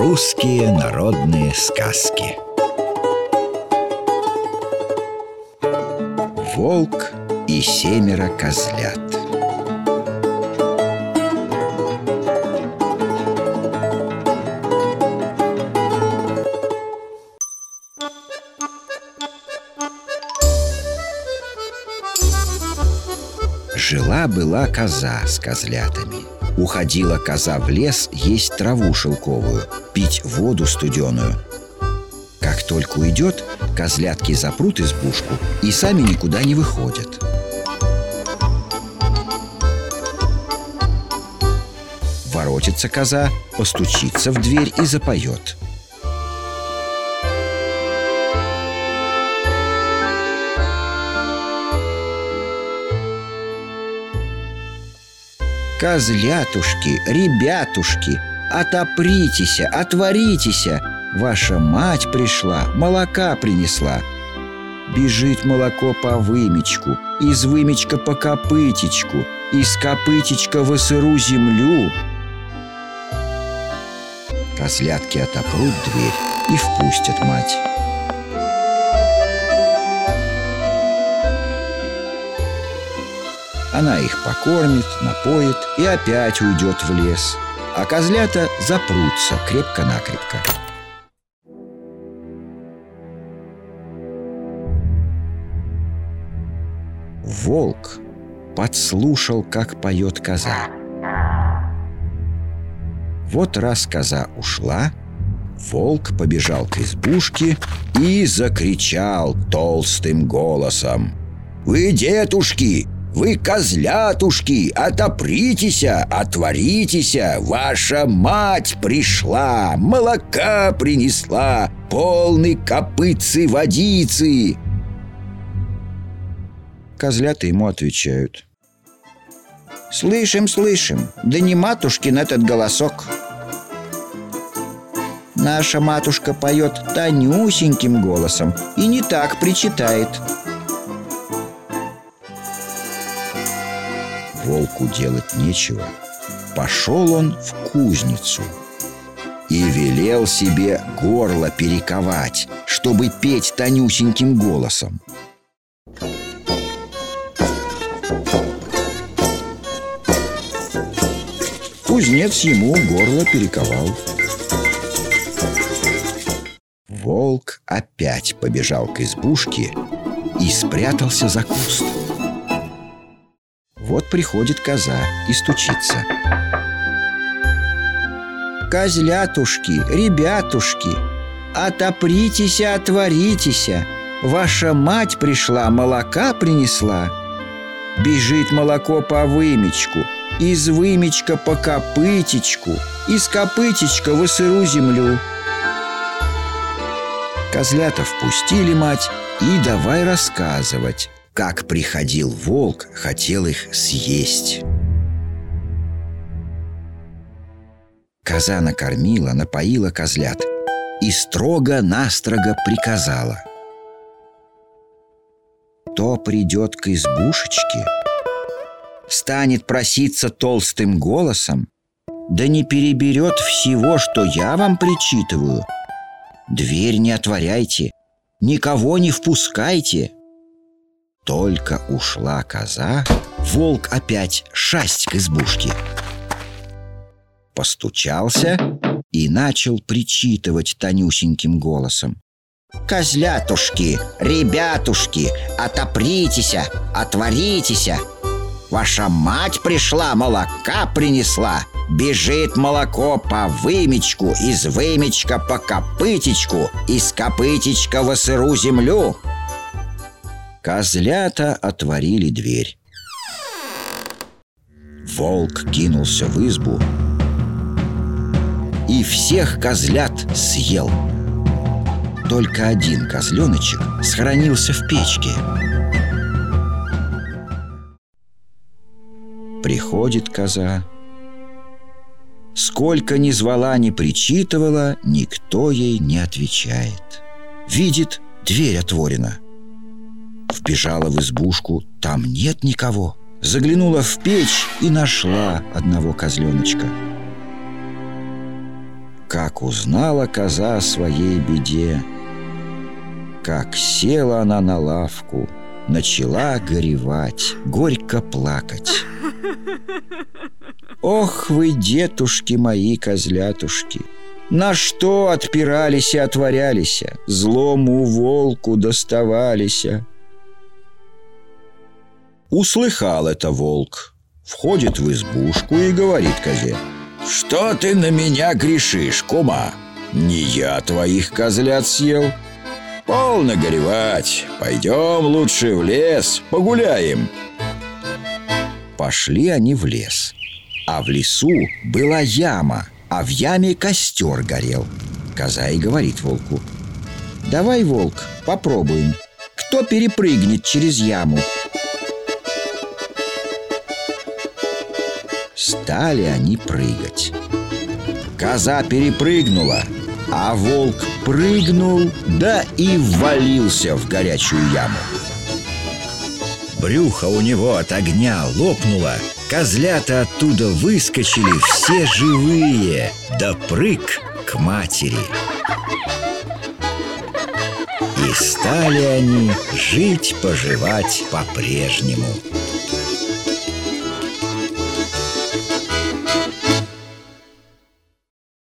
Русские народные сказки. Волк и 7 козлят. Жила-была коза с козлятами. Уходила коза в лес есть траву шелковую, пить воду студеную. Как только уйдет, козлятки запрут избушку и сами никуда не выходят. Воротится коза, постучится в дверь и запоет. «Козлятушки, ребятушки, отопритеся, отворитеся! Ваша мать пришла, молока принесла!» Бежит молоко по вымечку, из вымечка по копытечку, из копытечка во сыру землю. Козлятки отопрут дверь и впустят мать. Она их покормит, напоит и опять уйдет в лес. А козлята запрутся крепко-накрепко. Волк подслушал, как поет коза. Вот раз коза ушла, волк побежал к избушке и закричал толстым голосом: «Вы, детушки! Вы, козлятушки, отопритеся, отворитеся! Ваша мать пришла, молока принесла, полны копытцы водицы!» Козлята ему отвечают: «Слышим, слышим, да не матушкин этот голосок. Наша матушка поет тонюсеньким голосом и не так причитает». Волку делать нечего. Пошел он в кузницу и велел себе горло перековать, чтобы петь тонюсеньким голосом. Кузнец ему горло перековал. Волк опять побежал к избушке и спрятался за куст. Вот приходит коза и стучится: «Козлятушки, ребятушки, отопритеся, отворитеся! Ваша мать пришла, молока принесла!» Бежит молоко по вымечку, из вымечка по копытечку, из копытечка во сыру землю. Козлята впустили мать и давай рассказывать, как приходил волк, хотел их съесть. Коза накормила, напоила козлят и строго-настрого приказала: «Кто придет к избушечке, станет проситься толстым голосом, да не переберет всего, что я вам причитываю, дверь не отворяйте, никого не впускайте». Только ушла коза, волк опять шасть к избушке. Постучался и начал причитывать тонюсеньким голосом: «Козлятушки, ребятушки, отопритеся, отворитеся! Ваша мать пришла, молока принесла, бежит молоко по вымечку, из вымечка по копытечку, из копытечка во сыру землю». Козлята отворили дверь. Волк кинулся в избу и всех козлят съел. Только один козленочек схоронился в печке. Приходит коза. Сколько ни звала, ни причитывала, никто ей не отвечает. Видит, дверь отворена. Вбежала в избушку, там нет никого. Заглянула в печь и нашла одного козленочка. Как узнала коза о своей беде, как села она на лавку, начала горевать, горько плакать. Ох вы, детушки мои, козлятушки, на что отпирались и отворялись, злому волку доставались. Услыхал это волк, входит в избушку и говорит козе: «Что ты на меня грешишь, кума? Не я твоих козлят съел. Полно горевать, пойдем лучше в лес, погуляем». Пошли они в лес. А в лесу была яма, а в яме костер горел. Коза и говорит волку: «Давай, волк, попробуем, кто перепрыгнет через яму». Стали они прыгать. Коза перепрыгнула, а волк прыгнул, да и ввалился в горячую яму. Брюхо у него от огня лопнуло, козлята оттуда выскочили все живые, да прыг к матери. И стали они жить-поживать по-прежнему.